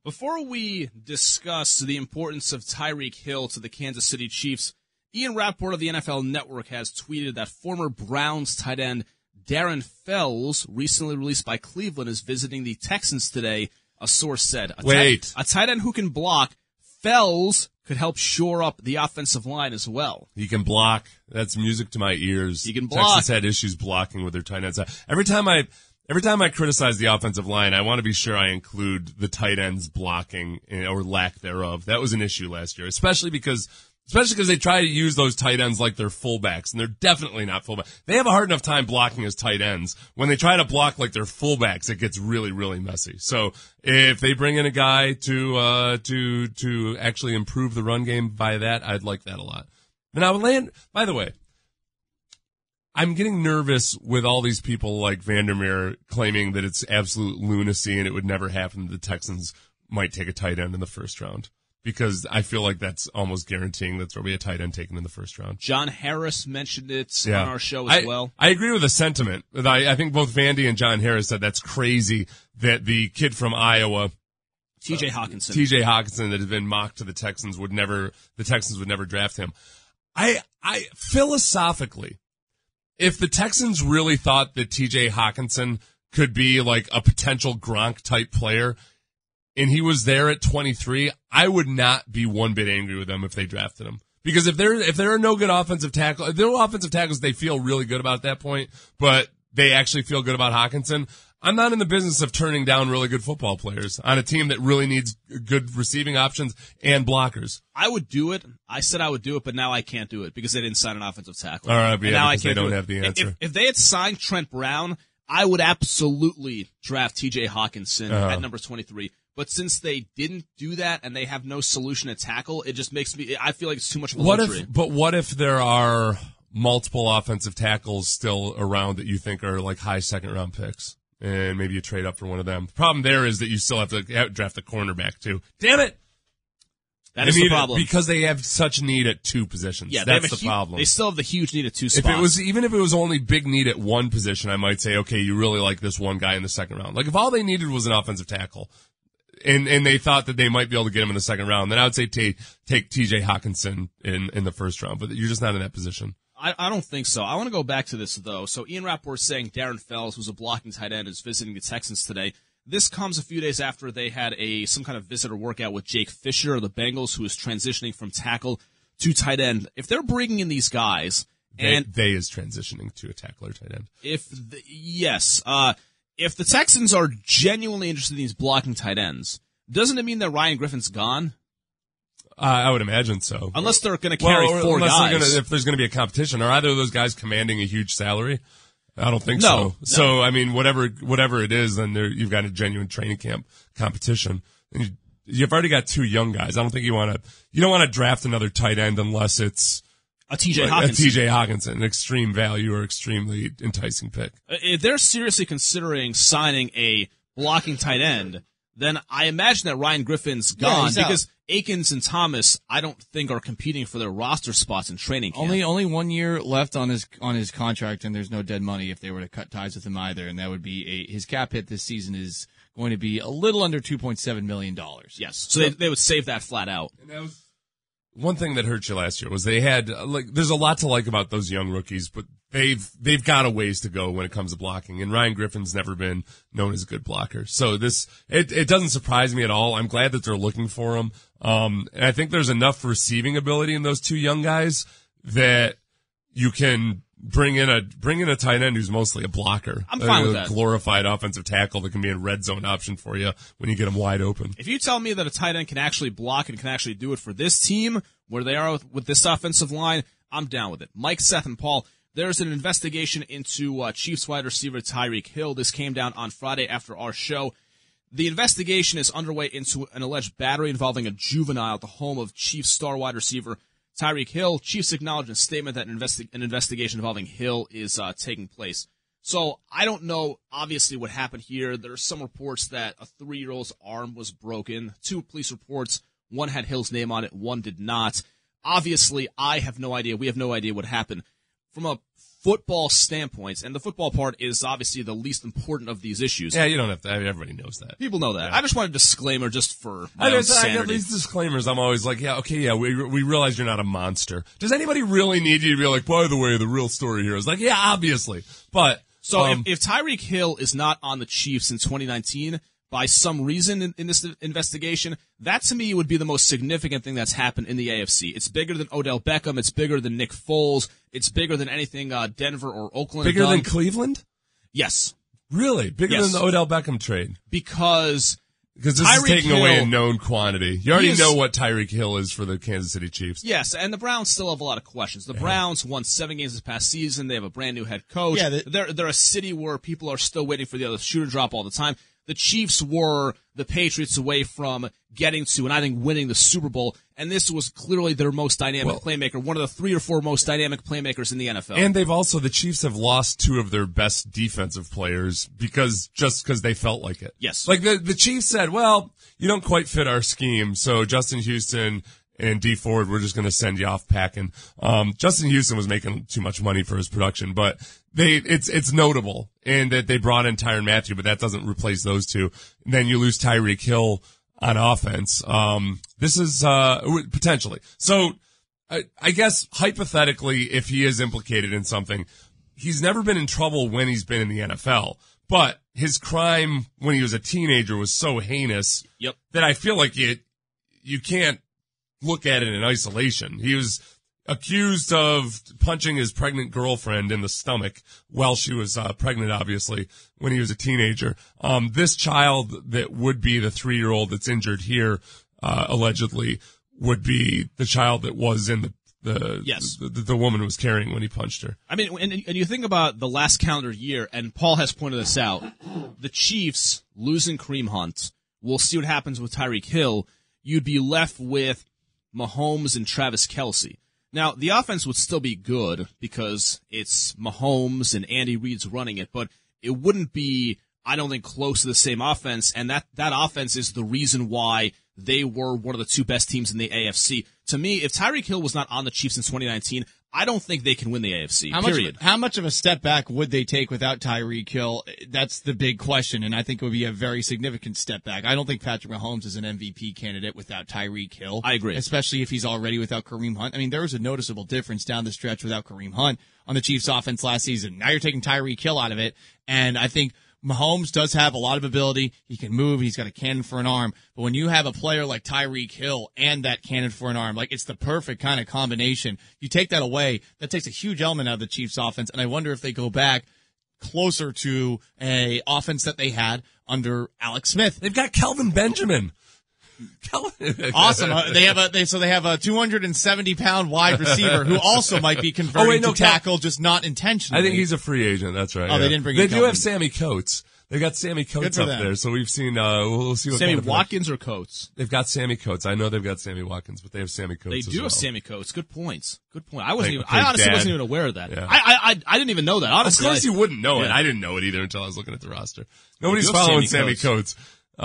Before we discuss the importance of Tyreek Hill to the Kansas City Chiefs, Ian Rappaport of the NFL Network has tweeted that former Browns tight end Darren Fells, recently released by Cleveland, is visiting the Texans today, a source said. A tight end who can block, Fells could help shore up the offensive line as well. He can block. That's music to my ears. He can block. Texans had issues blocking with their tight ends. Every time I criticize the offensive line, I want to be sure I include the tight ends blocking or lack thereof. That was an issue last year, especially because they try to use those tight ends like they're fullbacks, and they're definitely not fullbacks. They have a hard enough time blocking as tight ends. When they try to block like they're fullbacks, it gets really, really messy. So if they bring in a guy to actually improve the run game by that, I'd like that a lot. And I would land, by the way, I'm getting nervous with all these people like Vandermeer claiming that it's absolute lunacy and it would never happen that the Texans might take a tight end in the first round. Because I feel like that's almost guaranteeing that there'll be a tight end taken in the first round. John Harris mentioned it on our show as well. I agree with the sentiment. I think both Vandy and John Harris said that's crazy that the kid from Iowa, TJ Hawkinson, that has been mocked to the Texans would never draft him. I philosophically, if the Texans really thought that TJ Hawkinson could be like a potential Gronk type player, and he was there at 23, I would not be one bit angry with them if they drafted him. Because if there are no good offensive tackles, if there are offensive tackles they feel really good about at that point, but they actually feel good about Hawkinson, I'm not in the business of turning down really good football players on a team that really needs good receiving options and blockers. I would do it. I said I would do it, but now I can't do it because they didn't sign an offensive tackle. All right, and now I they can't don't have the answer. If they had signed Trent Brown, I would absolutely draft TJ Hawkinson at number 23. But since they didn't do that and they have no solution at tackle, it just makes me, I feel like it's too much of a luxury. What if there are multiple offensive tackles still around that you think are like high second round picks? And maybe you trade up for one of them. The problem there is that you still have to draft a cornerback too. Damn it! That is the problem. Because they have such need at two positions. Yeah, that's the problem. They still have the huge need at two spots. Even if it was only big need at one position, I might say, okay, you really like this one guy in the second round. Like if all they needed was an offensive tackle, and they thought that they might be able to get him in the second round, then I would say take TJ Hawkinson in the first round. But you're just not in that position. I don't think so. I want to go back to this, though. So Ian Rappaport saying Darren Fells, who's a blocking tight end, is visiting the Texans today. This comes a few days after they had some kind of visitor workout with Jake Fisher of the Bengals, who is transitioning from tackle to tight end. If they're bringing in these guys, they is transitioning to a tackle or tight end. If the Texans are genuinely interested in these blocking tight ends, doesn't it mean that Ryan Griffin's gone? I would imagine so. Unless they're going to carry four guys. If there's going to be a competition. Are either of those guys commanding a huge salary? I don't think so. No. So, I mean, whatever it is, then you've got a genuine training camp competition. And you've already got two young guys. I don't think you don't want to draft another tight end unless it's a TJ Hawkinson. An extreme value or extremely enticing pick. If they're seriously considering signing a blocking tight end, then I imagine that Ryan Griffin's gone because Akins and Thomas, I don't think, are competing for their roster spots in training camp. Only 1 year left on his contract, and there's no dead money if they were to cut ties with him either. And that would be his cap hit this season is going to be a little under $2.7 million. Yes, so they would save that flat out. And that was one thing that hurt you last year was they had there's a lot to like about those young rookies, but they've got a ways to go when it comes to blocking, and Ryan Griffin's never been known as a good blocker. So it doesn't surprise me at all. I'm glad that they're looking for him. And I think there's enough receiving ability in those two young guys that you can bring in a tight end who's mostly a blocker. I'm fine with that. Glorified offensive tackle that can be a red zone option for you when you get them wide open. If you tell me that a tight end can actually block and can actually do it for this team, where they are with this offensive line, I'm down with it. Mike, Seth, and Paul, there's an investigation into Chiefs wide receiver Tyreek Hill. This came down on Friday after our show. The investigation is underway into an alleged battery involving a juvenile at the home of Chiefs star wide receiver Tyreek Hill. Chiefs acknowledged in a statement that an investigation involving Hill is taking place. So I don't know, obviously, what happened here. There are some reports that a 3-year-old's arm was broken. 2 police reports. One had Hill's name on it. One did not. Obviously, I have no idea. We have no idea what happened. from a football standpoint, and the football part is obviously the least important of these issues. Yeah, you don't have to. I mean, everybody knows that. People know that. Yeah. I just want a disclaimer just for my I own get sanity. these disclaimers. I'm always like, yeah, okay, yeah, we realize you're not a monster. Does anybody really need you to be like, by the way, the real story here is like, yeah, obviously. But So if Tyreek Hill is not on the Chiefs in 2019 by some reason in this investigation, that to me would be the most significant thing that's happened in the AFC. It's bigger than Odell Beckham. It's bigger than Nick Foles. It's bigger than anything Denver or Oakland have bigger done. than Cleveland? Yes. Really? Bigger Yes. than the Odell Beckham trade? Because Because this Tyreek is taking away a Hill- known quantity. You already He is- know what Tyreek Hill is for the Kansas City Chiefs. yes, and the Browns still have a lot of questions. The Browns won 7 games this past season. They have a brand new head coach. Yeah, they're a city where people are still waiting for the other shoe to drop all the time. The Chiefs were the Patriots away from getting to, and I think winning the Super Bowl, and this was clearly their most dynamic playmaker, one of the 3 or 4 most dynamic playmakers in the NFL. And the Chiefs have lost 2 of their best defensive players because they felt like it. Yes. Like the Chiefs said, well, you don't quite fit our scheme, so Justin Houston and D Ford, we're just going to send you off packing. Justin Houston was making too much money for his production, but it's notable in that they brought in Tyrann Mathieu, but that doesn't replace those 2. And then you lose Tyreek Hill on offense. This is, potentially. So I guess hypothetically, if he is implicated in something, he's never been in trouble when he's been in the NFL, but his crime when he was a teenager was so heinous Yep. that I feel like you can't look at it in isolation. He was accused of punching his pregnant girlfriend in the stomach while she was pregnant, obviously, when he was a teenager. This child that would be the 3-year-old that's injured here, allegedly, would be the child that was in the woman was carrying when he punched her. I mean, and you think about the last calendar year, and Paul has pointed this out, the Chiefs losing Kareem Hunt. We'll see what happens with Tyreek Hill. You'd be left with Mahomes and Travis Kelce. Now, the offense would still be good because it's Mahomes and Andy Reid's running it, but it wouldn't be, I don't think, close to the same offense, and that offense is the reason why they were one of the 2 best teams in the AFC. To me, if Tyreek Hill was not on the Chiefs in 2019, I don't think they can win the AFC, period. How much of a step back would they take without Tyreek Hill? That's the big question, and I think it would be a very significant step back. I don't think Patrick Mahomes is an MVP candidate without Tyreek Hill. I agree. Especially if he's already without Kareem Hunt. I mean, there was a noticeable difference down the stretch without Kareem Hunt on the Chiefs offense last season. Now you're taking Tyreek Hill out of it, and I think Mahomes does have a lot of ability. He can move. He's got a cannon for an arm. But when you have a player like Tyreek Hill and that cannon for an arm, like it's the perfect kind of combination. You take that away, that takes a huge element out of the Chiefs offense. And I wonder if they go back closer to a offense that they had under Alex Smith. They've got Kelvin Benjamin. Awesome. They have a 270-pound wide receiver who also might be converted to tackle, just not intentionally. I think he's a free agent. That's right. Oh, they didn't bring in They do Kelvin. have Sammy Coates. They got Sammy Coates for up them. there, so we've seen. We'll see what Sammy kind of Watkins or Coates? They've got Sammy Coates. I know they've got Sammy Watkins, but they have Sammy Coates. They as do well. have Sammy Coates. Good points. Good point. I Play honestly dad. wasn't even aware of that. Yeah. I didn't even know that. Of Honestly, course, you wouldn't know it. Yeah. I didn't know it either until I was looking at the roster. Nobody's do have following Sammy Sammy Coates.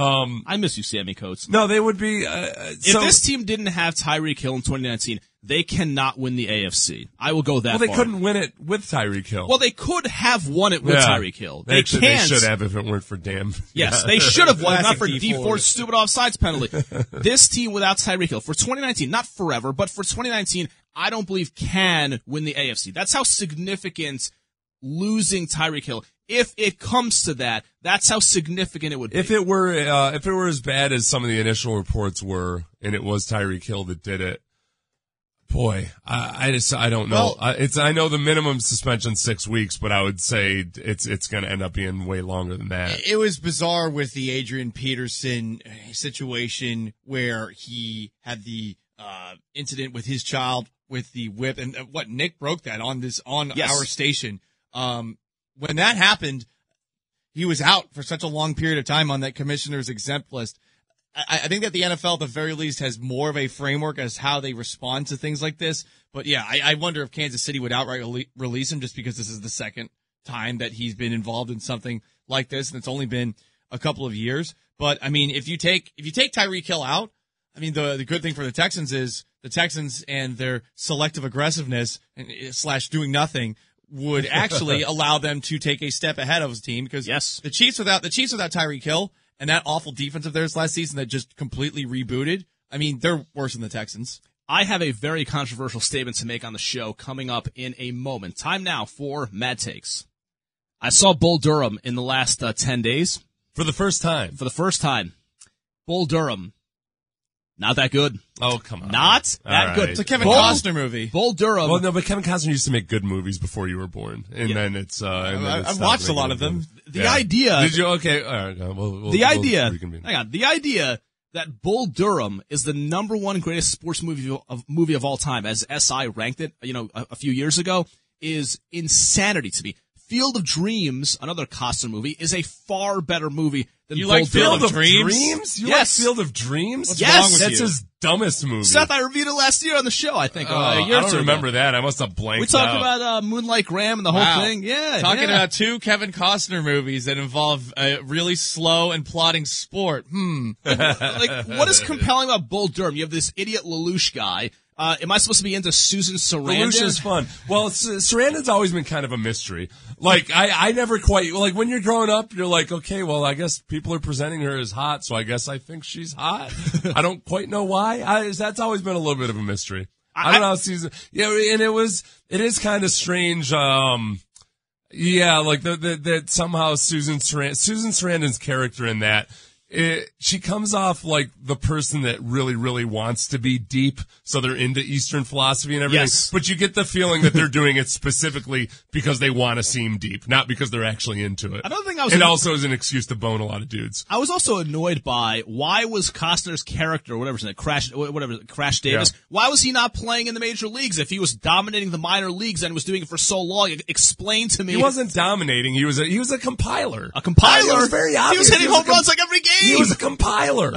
I miss you, Sammy Coates. No, they would be. If this team didn't have Tyreek Hill in 2019, they cannot win the AFC. I will go that well, they far. couldn't win it with Tyreek Hill. Well, they could have won it with Tyreek Hill. They should have if it weren't for Dan. Yes, they should have won, not Classic for D. D. Ford. Ford's stupid offsides penalty. This team without Tyreek Hill for 2019, not forever, but for 2019, I don't believe can win the AFC. That's how significant losing Tyreek Hill. If it comes to that, that's how significant it would be. If it were as bad as some of the initial reports were, and it was Tyreek Hill that did it, boy, I don't know. Well, I know the minimum suspension 6 weeks, but I would say it's going to end up being way longer than that. It was bizarre with the Adrian Peterson situation where he had the incident with his child with the whip, and Nick broke that on Yes. our station. When that happened, he was out for such a long period of time on that commissioner's exempt list. I think that the NFL, at the very least, has more of a framework as how they respond to things like this. But yeah, I wonder if Kansas City would outright release him just because this is the second time that he's been involved in something like this, and it's only been a couple of years. But I mean, if you take Tyreek Hill out, I mean, the good thing for the Texans is the Texans and their selective aggressiveness / doing nothing would actually allow them to take a step ahead of his team because the Chiefs without Tyreek Hill and that awful defense of theirs last season that just completely rebooted. I mean, they're worse than the Texans. I have a very controversial statement to make on the show coming up in a moment. Time now for Mad Takes. I saw Bull Durham in the last 10 days. For the first time. Bull Durham. Not that good. Oh, come on. Not that good. It's a Kevin Costner movie. Bull Durham. Well, no, but Kevin Costner used to make good movies before you were born. And then it's, I've watched a lot of them. The idea. Did you? Okay. All right. The idea that Bull Durham is the number one greatest sports movie of all time, as SI ranked it, a few years ago, is insanity to me. Field of Dreams, another Costner movie, is a far better movie than Bull Durham. Field of Dreams? You like Field of Dreams? What's wrong with That's you? his dumbest movie. Seth, I reviewed it last year on the show, I think. I don't remember that. I must have blanked We talked out. about Moonlight Graham and the whole thing. Yeah. Talking about two Kevin Costner movies that involve a really slow and plotting sport. Like, what is compelling about Bull Durham? You have this idiot Lelouch guy. Am I supposed to be into Susan Sarandon? Lelouch is fun. Well, Sarandon's always been kind of a mystery. Like, I never quite, like, when you're growing up, you're like, okay, well, I guess people are presenting her as hot, so I guess I think she's hot. I don't quite know why. That's always been a little bit of a mystery. I don't know how and it is kind of strange, like, that somehow Susan Sarandon's character in that, she comes off like the person that really, really wants to be deep, so they're into Eastern philosophy and everything. Yes. But you get the feeling that they're doing it specifically because they want to seem deep, not because they're actually into it. Another thing and also as an excuse to bone a lot of dudes. I was also annoyed by why was Costner's character, whatever's in it, Crash Davis, why was he not playing in the major leagues if he was dominating the minor leagues and was doing it for so long? Explain to me. He wasn't dominating. He was a compiler. A compiler? It was very obvious. He was hitting home runs like every game. He was a compiler.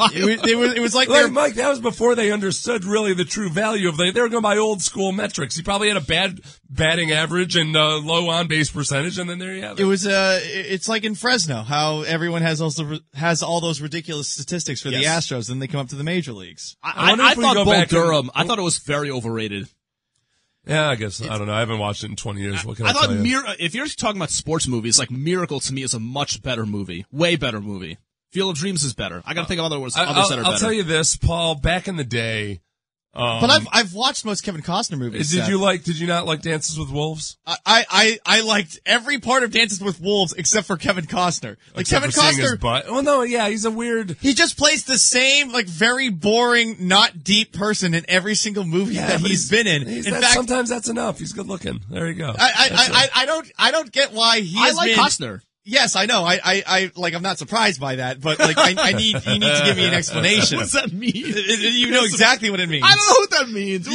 It was like Mike, that was before they understood really the true value of they were going by old school metrics. He probably had a bad batting average and low on base percentage, and then there you have it. It was it's like in Fresno, how everyone has all those ridiculous statistics for the Astros, and they come up to the major leagues. I thought Bull Durham, I thought it was very overrated. Yeah, I guess. I don't know. I haven't watched it in 20 years. What can I thought tell you? if you're talking about sports movies, like Miracle to me is a much better movie. Way better movie. Field of Dreams is better. I gotta think of others that are better. I'll tell you this, Paul, back in the day. But I've watched most Kevin Costner movies. Did you not like Dances with Wolves? I liked every part of Dances with Wolves except for Kevin Costner. Like Except Kevin for seeing his Costner. butt. Well, no, yeah, he's a weird. He just plays the same, like, very boring, not deep person in every single movie that he's been in. In fact, sometimes that's enough. He's good looking. There you go. I don't get why he has like been. Costner. Yes, I know. I'm not surprised by that, but like, you need to give me an explanation. What does that mean? You know exactly what it means. I don't know what that means.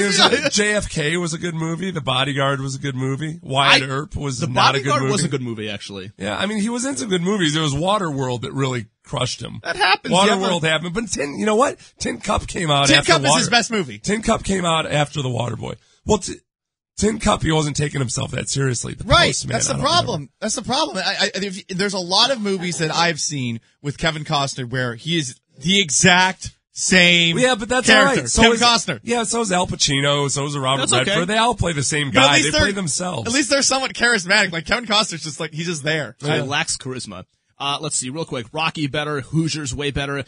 JFK was a good movie. The Bodyguard was a good movie. Wyatt Earp was not a good movie. The Bodyguard was a good movie, actually. Yeah, I mean, he was in some good movies. It was Waterworld that really crushed him. That happens. Waterworld happened, but you know what? Tin Cup came out Tin after Cup is his best movie. Tin Cup came out after The Waterboy. Well, Tin Cup, he wasn't taking himself that seriously. Right. Postman, That's the problem. That's the problem. There's a lot of movies that I've seen with Kevin Costner where he is the exact same but that's character. all right. So Kevin Costner. Yeah, so is Al Pacino, so is Robert Redford. Okay. They all play the same guy. They play themselves. At least they're somewhat charismatic. Like Kevin Costner's just like, he's just there. He lacks charisma. Let's see, real quick. Rocky better. Hoosiers way better.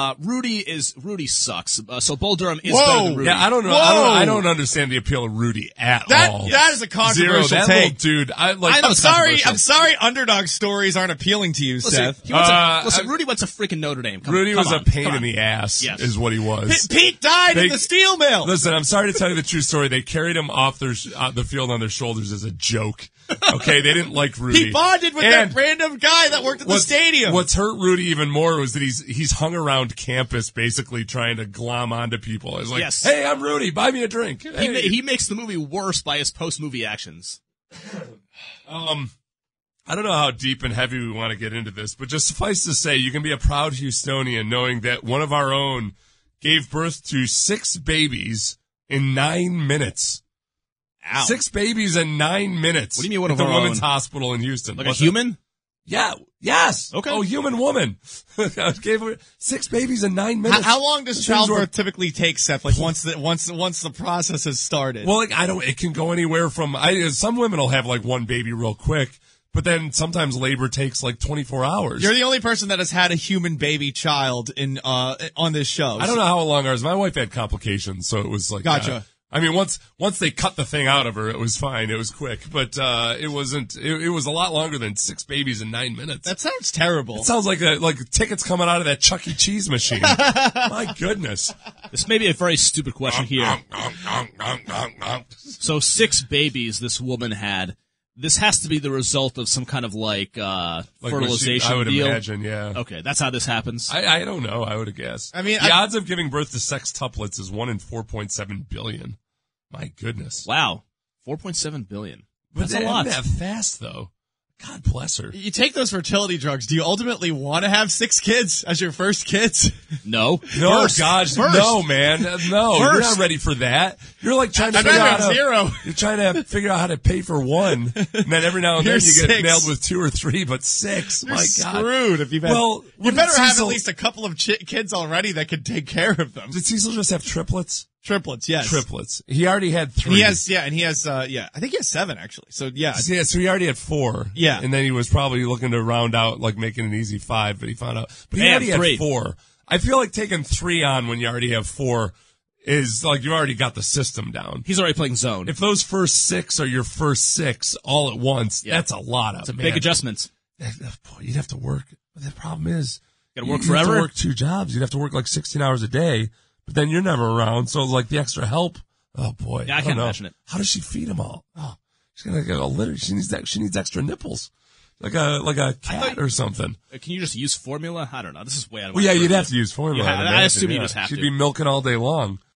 Rudy sucks. So Bull Durham is better than Rudy. Yeah, I don't know. I don't understand the appeal of Rudy at all. That is a controversial take. Dude, I'm sorry underdog stories aren't appealing to you, Seth. Rudy went to freaking Notre Dame. Rudy was a pain in the ass, is what he was. Pete died in the steel mill. Listen, I'm sorry to tell you the true story. They carried him off the field on their shoulders as a joke. Okay, they didn't like Rudy. He bonded with that random guy that worked at the stadium. What's hurt Rudy even more was that he's hung around campus basically trying to glom onto people. It's like, hey, I'm Rudy, buy me a drink. Hey. He makes the movie worse by his post-movie actions. I don't know how deep and heavy we want to get into this, but just suffice to say, you can be a proud Houstonian knowing that one of our own gave birth to 6 babies in 9 minutes. Ow. 6 babies in 9 minutes. What do you mean one of our own? The Women's Hospital in Houston. Like a human? Yeah. Yes. Okay. Oh, human woman. I gave her 6 babies in 9 minutes. How long does Those things childbirth were- typically take, Seth? Like once the process has started. Well, like, it can go anywhere from, some women will have like one baby real quick, but then sometimes labor takes like 24 hours. You're the only person that has had a human baby child in on this show. I don't know how long ours. My wife had complications, so it was like, Gotcha. I mean, once they cut the thing out of her, it was fine. It was quick, but it wasn't. It was a lot longer than 6 babies in 9 minutes. That sounds terrible. It sounds like tickets coming out of that Chuck E. Cheese machine. My goodness. This may be a very stupid question here. So 6 babies this woman had. This has to be the result of some kind of like fertilization I would deal. imagine, yeah. Okay, that's how this happens. I don't know. I would have guessed. I mean, the odds of giving birth to sextuplets is 1 in 4.7 billion. My goodness. Wow, 4.7 billion. But That's a lot. That fast though. God bless her. You take those fertility drugs. Do you ultimately want to have 6 kids as your first kids? No. No, First. gosh, First. no, man, no. You're not ready for that. You're like trying to I'd figure rather out have 0. You're trying to figure out how to pay for 1, and then every now and then You're you get 6. nailed with 2 or 3, but 6. You're My God. screwed if you've had. Well, you what better did have at Cecil- least a couple of kids already that could take care of them. Did Cecil just have triplets? Triplets, yes. Triplets. He already had 3. He has, I think he has 7 actually. So yeah, Yeah, so he already had 4. Yeah. And then he was probably looking to round out, like making an easy 5, but he found out. But he Man, already 3. had 4. I feel like taking 3 on when you already have 4 is like you already got the system down. He's already playing zone. If those first 6 are your first 6 all at once, that's a lot of It's a big adjustment. Boy, you'd have to work. But the problem is, Got to work you'd forever. have to work 2 jobs. You'd have to work like 16 hours a day, but then you're never around. So like the extra help. Oh boy. Yeah, I don't can't know. imagine it. How does she feed them all? Oh, she's gonna get a litter. She needs extra nipples. Like a cat or something. Can you just use formula? I don't know. This is way out of Well, my yeah, you'd purview. have to use formula. Yeah, I'd I imagine, assume you yeah. just have She'd to. be milking all day long.